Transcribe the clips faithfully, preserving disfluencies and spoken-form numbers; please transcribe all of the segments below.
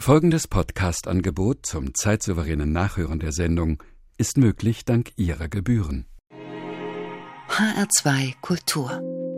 Folgendes Podcast-Angebot zum zeitsouveränen Nachhören der Sendung ist möglich dank Ihrer Gebühren. H R zwei Kultur.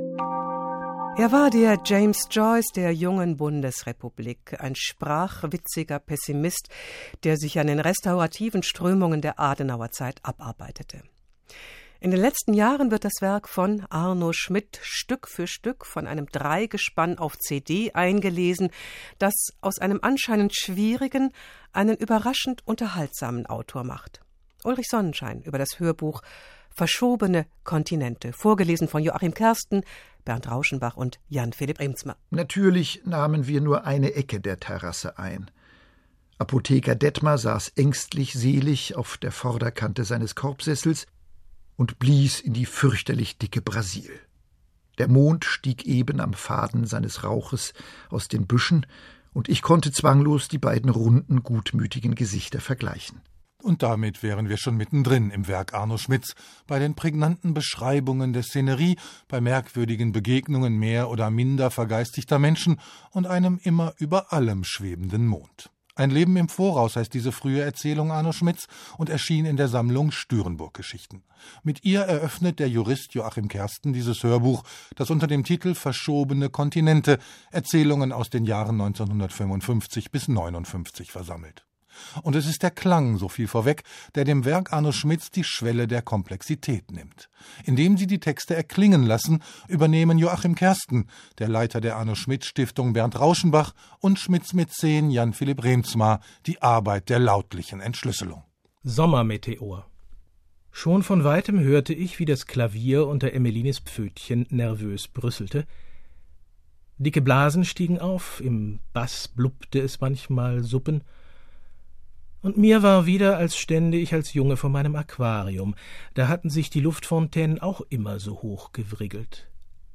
Er war der James Joyce der jungen Bundesrepublik, ein sprachwitziger Pessimist, der sich an den restaurativen Strömungen der Adenauerzeit abarbeitete. In den letzten Jahren wird das Werk von Arno Schmidt Stück für Stück von einem Dreigespann auf C D eingelesen, das aus einem anscheinend schwierigen einen überraschend unterhaltsamen Autor macht. Ulrich Sonnenschein über das Hörbuch Verschobene Kontinente, vorgelesen von Joachim Kersten, Bernd Rauschenbach und Jan-Philipp Remsmar. Natürlich nahmen wir nur eine Ecke der Terrasse ein. Apotheker Detmar saß ängstlich selig auf der Vorderkante seines Korbsessels und blies in die fürchterlich dicke Brasil. Der Mond stieg eben am Faden seines Rauches aus den Büschen, und ich konnte zwanglos die beiden runden, gutmütigen Gesichter vergleichen. Und damit wären wir schon mittendrin im Werk Arno Schmidts, bei den prägnanten Beschreibungen der Szenerie, bei merkwürdigen Begegnungen mehr oder minder vergeistigter Menschen und einem immer über allem schwebenden Mond. Ein Leben im Voraus heißt diese frühe Erzählung Arno Schmidts und erschien in der Sammlung Stürenburg-Geschichten. Mit ihr eröffnet der Jurist Joachim Kersten dieses Hörbuch, das unter dem Titel Verschobene Kontinente Erzählungen aus den Jahren neunzehnhundertfünfundfünfzig bis neunundfünfzig versammelt. Und es ist der Klang, so viel vorweg, der dem Werk Arno Schmidts die Schwelle der Komplexität nimmt. Indem sie die Texte erklingen lassen, übernehmen Joachim Kersten, der Leiter der Arno-Schmidt-Stiftung Bernd Rauschenbach und Schmidts Mäzen Jan-Philipp Remsmar die Arbeit der lautlichen Entschlüsselung. Sommermeteor. Schon von weitem hörte ich, wie das Klavier unter Emmelines Pfötchen nervös brüsselte. Dicke Blasen stiegen auf, im Bass blubbte es manchmal Suppen. Und mir war wieder, als stände ich als Junge vor meinem Aquarium. Da hatten sich die Luftfontänen auch immer so hoch gewriggelt.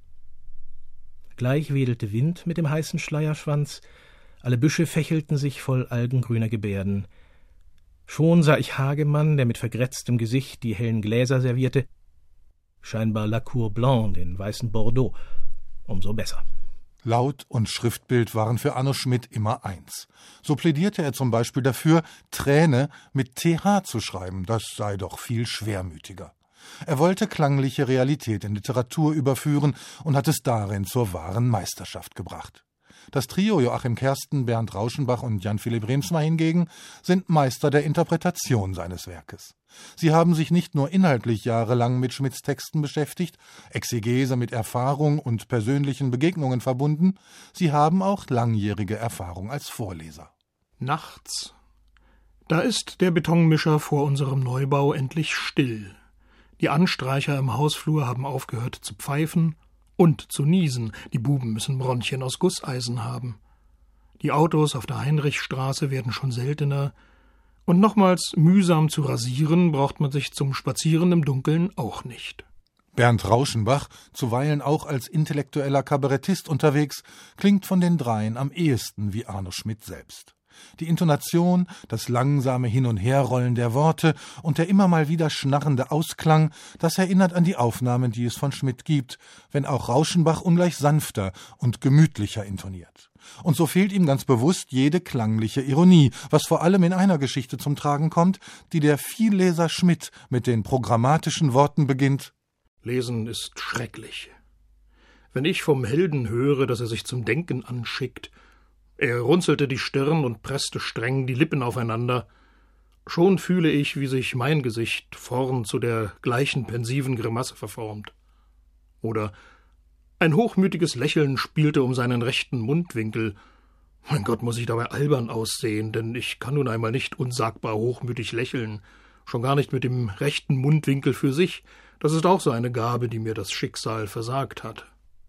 Gleich wedelte Wind mit dem heißen Schleierschwanz, alle Büsche fächelten sich voll algengrüner Gebärden. Schon sah ich Hagemann, der mit vergrätztem Gesicht die hellen Gläser servierte, scheinbar La Cour Blanc, den weißen Bordeaux, umso besser. Laut und Schriftbild waren für Arno Schmidt immer eins. So plädierte er zum Beispiel dafür, Träne mit T H zu schreiben, das sei doch viel schwermütiger. Er wollte klangliche Realität in Literatur überführen und hat es darin zur wahren Meisterschaft gebracht. Das Trio Joachim Kersten, Bernd Rauschenbach und Jan-Philipp Remsmar hingegen sind Meister der Interpretation seines Werkes. Sie haben sich nicht nur inhaltlich jahrelang mit Schmidts Texten beschäftigt, Exegese mit Erfahrung und persönlichen Begegnungen verbunden, sie haben auch langjährige Erfahrung als Vorleser. Nachts. Da ist der Betonmischer vor unserem Neubau endlich still. Die Anstreicher im Hausflur haben aufgehört zu pfeifen und zu niesen, die Buben müssen Bronchien aus Gusseisen haben. Die Autos auf der Heinrichstraße werden schon seltener, und nochmals mühsam zu rasieren braucht man sich zum Spazieren im Dunkeln auch nicht. Bernd Rauschenbach, zuweilen auch als intellektueller Kabarettist unterwegs, klingt von den dreien am ehesten wie Arno Schmidt selbst. Die Intonation, das langsame Hin- und Herrollen der Worte und der immer mal wieder schnarrende Ausklang, das erinnert an die Aufnahmen, die es von Schmidt gibt, wenn auch Rauschenbach ungleich sanfter und gemütlicher intoniert. Und so fehlt ihm ganz bewusst jede klangliche Ironie, was vor allem in einer Geschichte zum Tragen kommt, die der Vielleser Schmidt mit den programmatischen Worten beginnt: Lesen ist schrecklich. Wenn ich vom Helden höre, dass er sich zum Denken anschickt, er runzelte die Stirn und presste streng die Lippen aufeinander, schon fühle ich, wie sich mein Gesicht vorn zu der gleichen pensiven Grimasse verformt. Oder ein hochmütiges Lächeln spielte um seinen rechten Mundwinkel. Mein Gott, muss ich dabei albern aussehen, denn ich kann nun einmal nicht unsagbar hochmütig lächeln, schon gar nicht mit dem rechten Mundwinkel für sich. Das ist auch so eine Gabe, die mir das Schicksal versagt hat.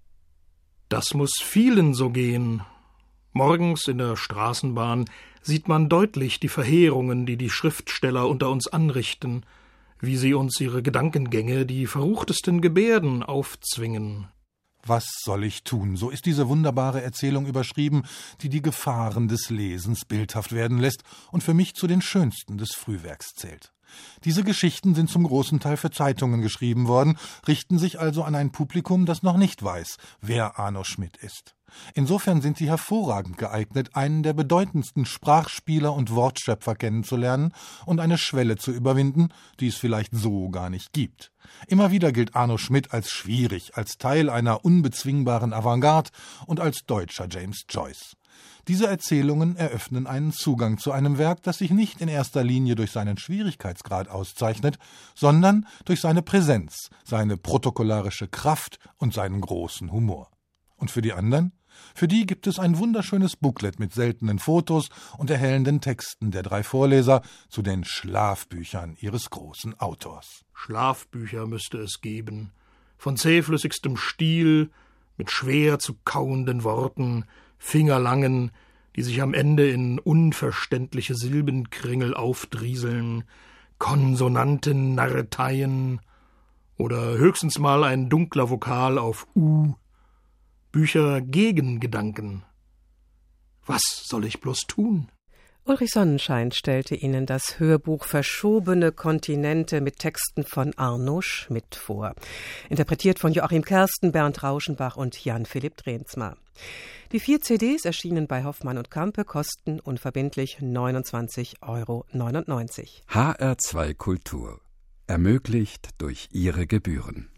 Das muß vielen so gehen. Morgens in der Straßenbahn sieht man deutlich die Verheerungen, die die Schriftsteller unter uns anrichten, wie sie uns ihre Gedankengänge, die verruchtesten Gebärden aufzwingen. Was soll ich tun? So ist diese wunderbare Erzählung überschrieben, die die Gefahren des Lesens bildhaft werden lässt und für mich zu den schönsten des Frühwerks zählt. Diese Geschichten sind zum großen Teil für Zeitungen geschrieben worden, richten sich also an ein Publikum, das noch nicht weiß, wer Arno Schmidt ist. Insofern sind sie hervorragend geeignet, einen der bedeutendsten Sprachspieler und Wortschöpfer kennenzulernen und eine Schwelle zu überwinden, die es vielleicht so gar nicht gibt. Immer wieder gilt Arno Schmidt als schwierig, als Teil einer unbezwingbaren Avantgarde und als deutscher James Joyce. Diese Erzählungen eröffnen einen Zugang zu einem Werk, das sich nicht in erster Linie durch seinen Schwierigkeitsgrad auszeichnet, sondern durch seine Präsenz, seine protokollarische Kraft und seinen großen Humor. Und für die anderen? Für die gibt es ein wunderschönes Booklet mit seltenen Fotos und erhellenden Texten der drei Vorleser zu den Schlafbüchern ihres großen Autors. Schlafbücher müsste es geben, von zähflüssigstem Stil, mit schwer zu kauenden Worten, fingerlangen, die sich am Ende in unverständliche Silbenkringel aufdrieseln, Konsonanten-Narreteien oder höchstens mal ein dunkler Vokal auf U. Bücher gegen Gedanken. Was soll ich bloß tun? Ulrich Sonnenschein stellte Ihnen das Hörbuch Verschobene Kontinente mit Texten von Arno Schmidt vor. Interpretiert von Joachim Kersten, Bernd Rauschenbach und Jan-Philipp Drehensma. Die vier C Ds erschienen bei Hoffmann und Campe, kosten unverbindlich neunundzwanzig Euro neunundneunzig. H R zwei Kultur. Ermöglicht durch Ihre Gebühren.